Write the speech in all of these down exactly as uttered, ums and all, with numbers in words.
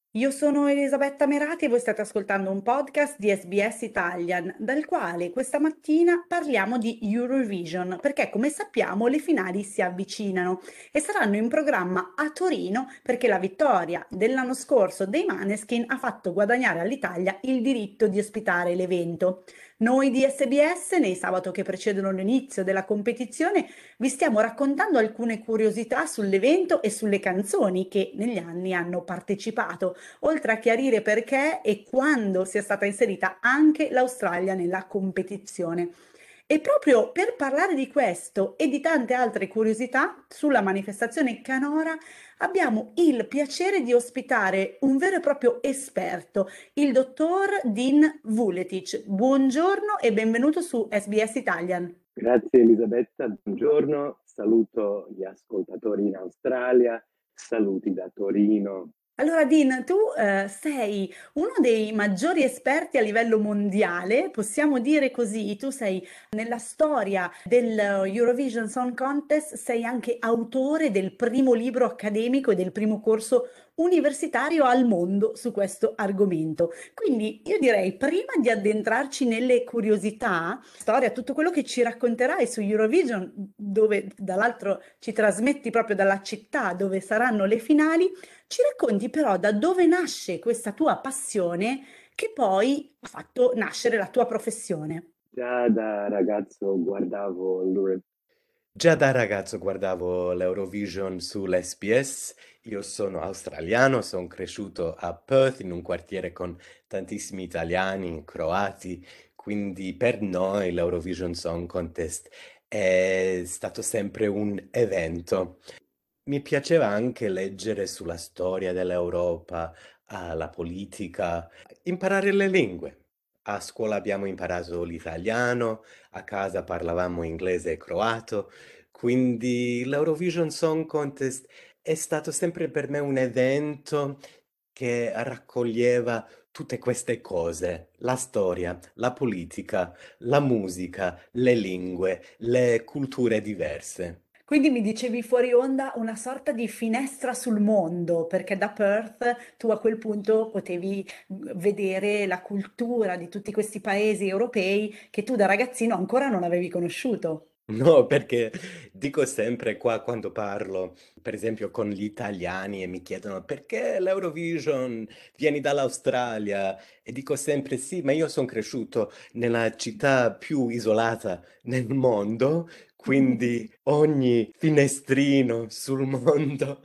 Io sono Elisabetta Merati e voi state ascoltando un podcast di S B S Italian, dal quale questa mattina parliamo di Eurovision, perché come sappiamo le finali si avvicinano e saranno in programma a Torino perché la vittoria dell'anno scorso dei Maneskin ha fatto guadagnare all'Italia il diritto di ospitare l'evento. Noi di S B S, nei sabato che precedono l'inizio della competizione, vi stiamo raccontando alcune curiosità sull'evento e sulle canzoni che negli anni hanno partecipato, oltre a chiarire perché e quando sia stata inserita anche l'Australia nella competizione. E proprio per parlare di questo e di tante altre curiosità sulla manifestazione canora abbiamo il piacere di ospitare un vero e proprio esperto, il dottor Dean Vuletic. Buongiorno e benvenuto su S B S Italian. Grazie Elisabetta, buongiorno, saluto gli ascoltatori in Australia, saluti da Torino. Allora, Dean, tu eh, sei uno dei maggiori esperti a livello mondiale, possiamo dire così, tu sei nella storia del Eurovision Song Contest, sei anche autore del primo libro accademico e del primo corso universitario al mondo su questo argomento. Quindi io direi, prima di addentrarci nelle curiosità, storia, tutto quello che ci racconterai su Eurovision, dove dall'altro ci trasmetti proprio dalla città dove saranno le finali, ci racconti però da dove nasce questa tua passione che poi ha fatto nascere la tua professione. Già da ragazzo guardavo l'Euro- Già da ragazzo guardavo l'Eurovision sull'S B S, io sono australiano, sono cresciuto a Perth in un quartiere con tantissimi italiani, croati, quindi per noi l'Eurovision Song Contest è stato sempre un evento. Mi piaceva anche leggere sulla storia dell'Europa, ah, la politica, imparare le lingue. A scuola abbiamo imparato l'italiano, a casa parlavamo inglese e croato, quindi l'Eurovision Song Contest è stato sempre per me un evento che raccoglieva tutte queste cose, la storia, la politica, la musica, le lingue, le culture diverse. Quindi mi dicevi fuori onda una sorta di finestra sul mondo, perché da Perth tu a quel punto potevi vedere la cultura di tutti questi paesi europei che tu da ragazzino ancora non avevi conosciuto. No, perché dico sempre qua quando parlo, per esempio con gli italiani e mi chiedono perché l'Eurovision vieni dall'Australia e dico sempre sì, ma io sono cresciuto nella città più isolata nel mondo, quindi ogni finestrino sul mondo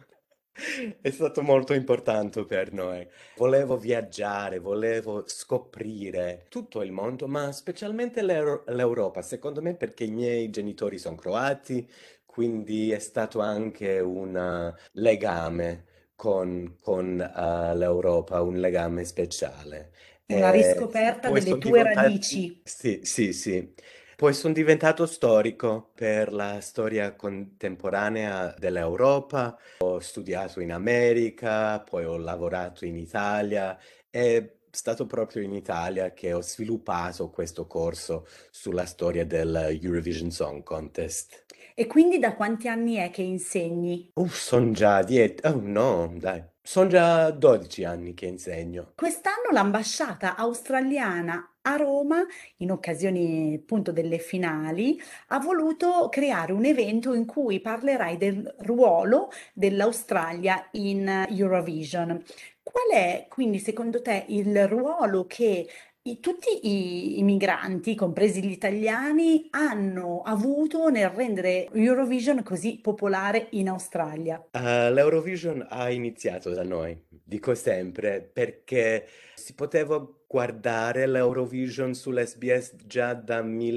è stato molto importante per noi. Volevo viaggiare, volevo scoprire tutto il mondo, ma specialmente l'Euro- l'Europa, secondo me perché i miei genitori sono croati, quindi è stato anche un eh, legame con, con, eh, l'Europa, un legame speciale. Una E riscoperta poi delle sono tue diventato... radici. Sì, sì, sì. Poi sono diventato storico per la storia contemporanea dell'Europa. Ho studiato in America, poi ho lavorato in Italia. È stato proprio in Italia che ho sviluppato questo corso sulla storia del Eurovision Song Contest. E quindi da quanti anni è che insegni? Uff, sono già dietro. Oh no, dai. Sono già dodici anni che insegno. Quest'anno l'ambasciata australiana a Roma, in occasione appunto delle finali, ha voluto creare un evento in cui parlerai del ruolo dell'Australia in Eurovision. Qual è quindi secondo te il ruolo che i- tutti i, i migranti, compresi gli italiani, hanno avuto nel rendere Eurovision così popolare in Australia? Eh, L'Eurovision ha iniziato da noi, dico sempre, perché si poteva guardare l'Eurovision sull'S B S già da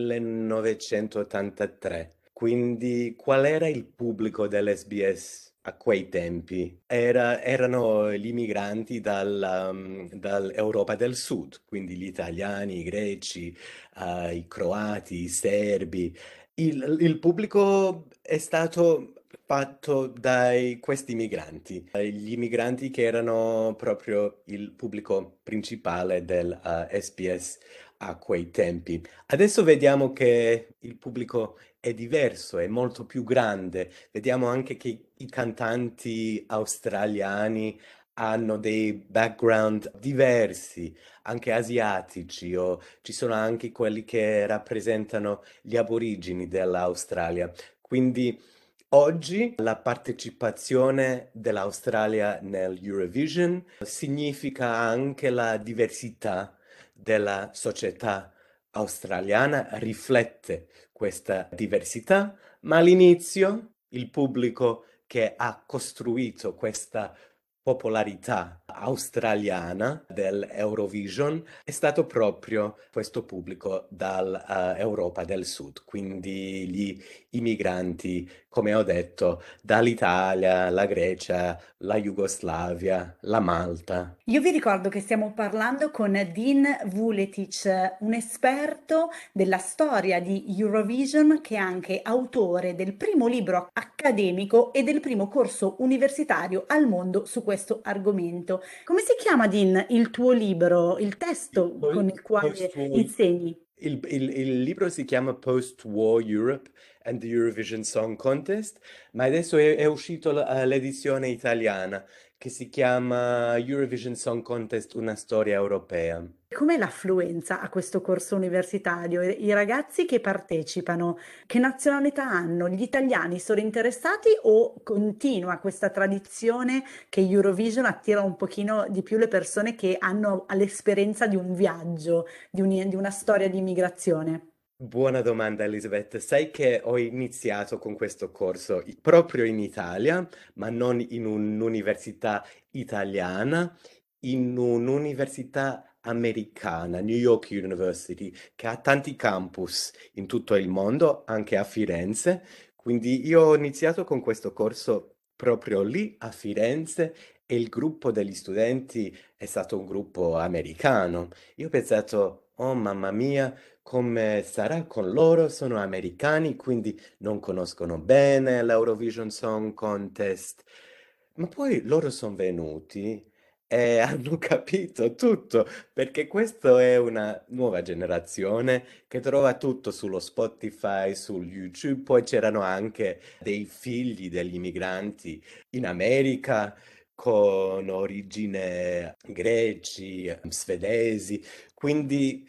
millenovecentottantatré. Quindi qual era il pubblico dell'S B S a quei tempi? Era- erano gli immigranti dal, um, dall'Europa del Sud, quindi gli italiani, i greci, eh, i croati, i serbi. Il, il pubblico è stato fatto dai questi migranti, eh, gli immigranti che erano proprio il pubblico principale del eh, S B S a quei tempi. Adesso vediamo che il pubblico è diverso, è molto più grande. Vediamo anche che i cantanti australiani hanno dei background diversi, anche asiatici, o ci sono anche quelli che rappresentano gli aborigeni dell'Australia. Quindi oggi la partecipazione dell'Australia nell'Eurovision significa anche la diversità della società australiana, riflette questa diversità, ma all'inizio il pubblico che ha costruito questa popolarità australiana dell'Eurovision è stato proprio questo pubblico dall'Europa del Sud, quindi gli immigranti, come ho detto, dall'Italia, la Grecia, la Jugoslavia, la Malta. Io vi ricordo che stiamo parlando con Dean Vuletic, un esperto della storia di Eurovision che è anche autore del primo libro accademico e del primo corso universitario al mondo su questo argomento. Come si chiama, Dean, il tuo libro, il testo Po- con il quale Post-war insegni? Il, il- il libro si chiama Post-War Europe and the Eurovision Song Contest, ma adesso è, è uscito l- eh, l'edizione italiana che si chiama Eurovision Song Contest, una storia europea. Com'è l'affluenza a questo corso universitario? I i ragazzi che partecipano, che nazionalità hanno? Gli italiani sono interessati o continua questa tradizione che Eurovision attira un pochino di più le persone che hanno l'esperienza di un viaggio, di un- di una storia di immigrazione? Buona domanda, Elisabeth. Sai che ho iniziato con questo corso i- proprio in Italia, ma non in un'università italiana, in un'università americana, New York University, che ha tanti campus in tutto il mondo, anche a Firenze. Quindi io ho iniziato con questo corso proprio lì a Firenze e il gruppo degli studenti è stato un gruppo americano. Io ho pensato, oh mamma mia, come sarà con loro? Sono americani, quindi non conoscono bene l'Eurovision Song Contest. Ma poi loro sono venuti e hanno capito tutto, perché questa è una nuova generazione che trova tutto sullo Spotify, su YouTube. Poi c'erano anche dei figli degli immigranti in America con origine greci, svedesi, quindi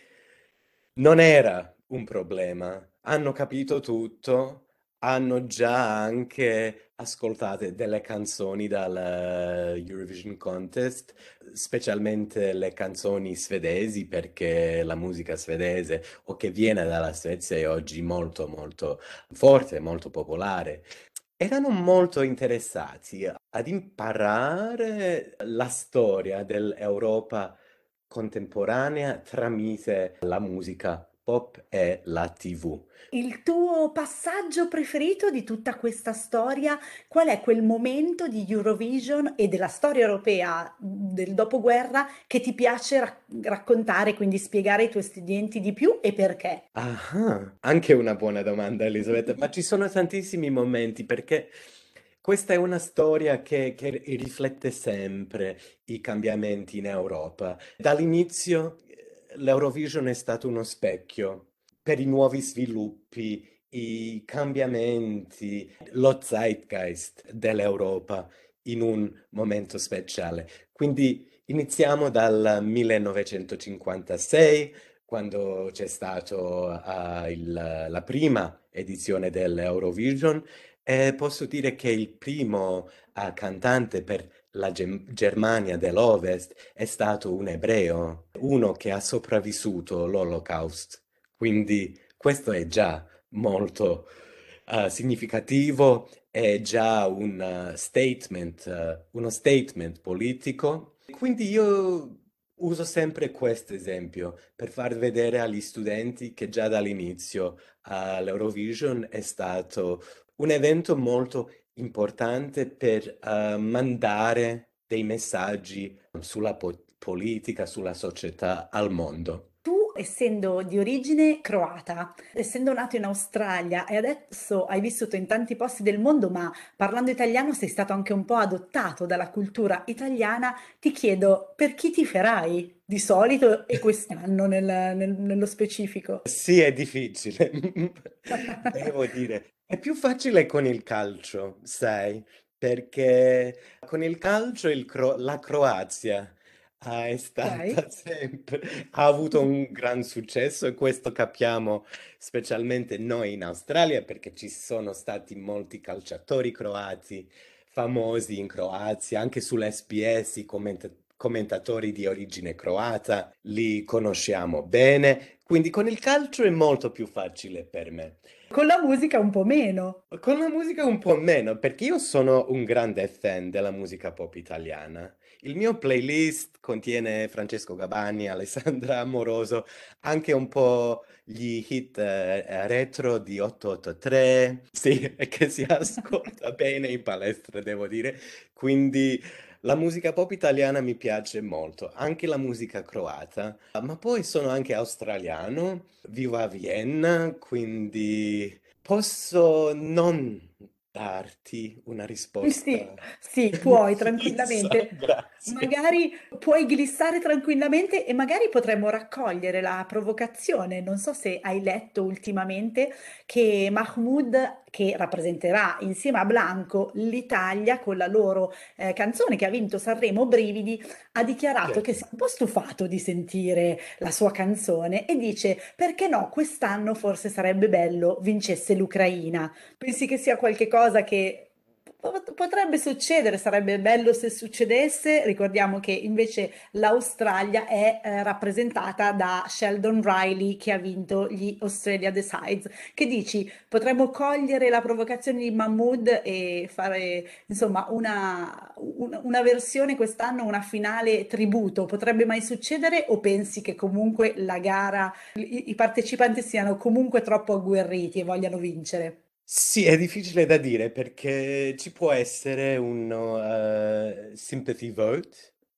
non era un problema. Hanno capito tutto, hanno già anche ascoltato delle canzoni dal eh, Eurovision Contest, specialmente le canzoni svedesi, perché la musica svedese o che viene dalla Svezia è oggi molto molto forte, molto popolare. Erano molto interessati ad imparare la storia dell'Europa contemporanea tramite la musica pop e la T V. Il tuo passaggio preferito di tutta questa storia, qual è quel momento di Eurovision e della storia europea mh, del dopoguerra che ti piace rac- raccontare, quindi spiegare ai tuoi studenti di più e perché? Ah, anche una buona domanda, Elisabetta, ma ci sono tantissimi momenti perché questa è una storia che, che riflette sempre i cambiamenti in Europa. Dall'inizio eh, l'Eurovision è stato uno specchio per i nuovi sviluppi, i cambiamenti, lo zeitgeist dell'Europa in un momento speciale. Quindi iniziamo dal millenovecentocinquantasei quando c'è stata la prima edizione dell'Eurovision e posso dire che il primo eh, cantante per la Gem- Germania dell'Ovest è stato un ebreo, uno che ha sopravvissuto l'Holocaust. Quindi questo è già molto eh, significativo, è già un eh, statement, eh, uno statement politico. Quindi io uso sempre questo esempio per far vedere agli studenti che già dall'inizio all'Eurovision è stato un evento molto importante per eh, mandare dei messaggi sulla po- politica, sulla società al mondo. Tu, essendo di origine croata, essendo nato in Australia e adesso hai vissuto in tanti posti del mondo, ma parlando italiano sei stato anche un po' adottato dalla cultura italiana, ti chiedo per chi tiferai di solito e quest'anno nel- nel- nello specifico? Sì, è difficile, devo dire. È più facile con il calcio, sai? perché con il calcio il Cro- la Croazia ah, è Ok? stata sempre, ha avuto un gran successo e questo capiamo specialmente noi in Australia perché ci sono stati molti calciatori croati famosi in Croazia, anche sull'S B S i commenta- commentatori di origine croata li conosciamo bene, quindi con il calcio è molto più facile per me. Con la musica un po' meno. Con la musica un po' meno, perché io sono un grande fan della musica pop italiana. Il mio playlist contiene Francesco Gabbani, Alessandra Amoroso, anche un po' gli hit eh, eh, retro di ottocentoottantatré, sì, e che si ascolta bene in palestra, devo dire. Quindi la musica pop italiana mi piace molto, anche la musica croata, ma poi sono anche australiano, vivo a Vienna, quindi posso non darti una Sì, risposta sì, puoi fissa, tranquillamente. grazie. Magari puoi glissare tranquillamente e magari potremmo raccogliere la provocazione. Non so se hai letto ultimamente che Mahmood, che rappresenterà insieme a Blanco l'Italia con la loro eh, canzone che ha vinto Sanremo, Brividi, ha dichiarato che Certo. si è un po' stufato di sentire la sua canzone e dice: perché no, quest'anno forse sarebbe bello vincesse l'Ucraina. Pensi che sia qualche cosa che pot- potrebbe succedere, sarebbe bello se succedesse? Ricordiamo che invece l'Australia è eh, rappresentata da Sheldon Riley che ha vinto gli Australia Decides. Che dici? Potremmo cogliere la provocazione di Mahmood e fare insomma una, un- una versione quest'anno, una finale tributo. Potrebbe mai succedere o pensi che comunque la gara, i, i partecipanti siano comunque troppo agguerriti e vogliano vincere? Sì, è difficile da dire perché ci può essere un uh, sympathy vote,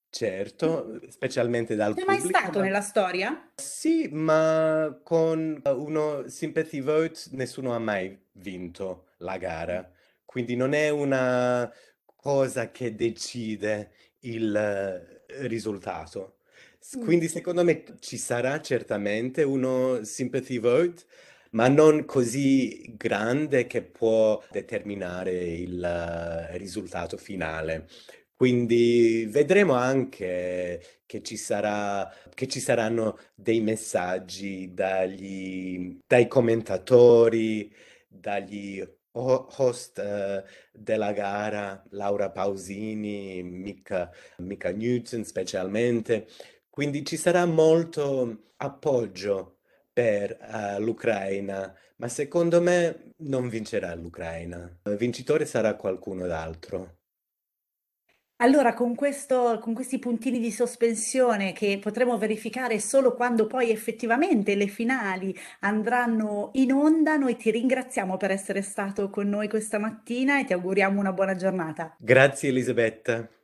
certo, specialmente dal C'è mai pubblico, stato ma nella storia? sì, ma con uh, uno sympathy vote nessuno ha mai vinto la gara, quindi non è una cosa che decide il eh, risultato. S- Mm. Quindi secondo me ci sarà certamente uno sympathy vote, ma non così grande che può determinare il eh, risultato finale. Quindi vedremo anche che ci sarà, che ci saranno dei messaggi dagli, dai commentatori, dagli ho- host eh, della gara, Laura Pausini, Mika, Mika Newton specialmente. Quindi ci sarà molto appoggio per eh, l'Ucraina, ma secondo me non vincerà l'Ucraina. Il vincitore sarà qualcuno d'altro. Allora, con questo, con questi puntini di sospensione che potremo verificare solo quando poi effettivamente le finali andranno in onda, noi ti ringraziamo per essere stato con noi questa mattina e ti auguriamo una buona giornata. Grazie Elisabetta.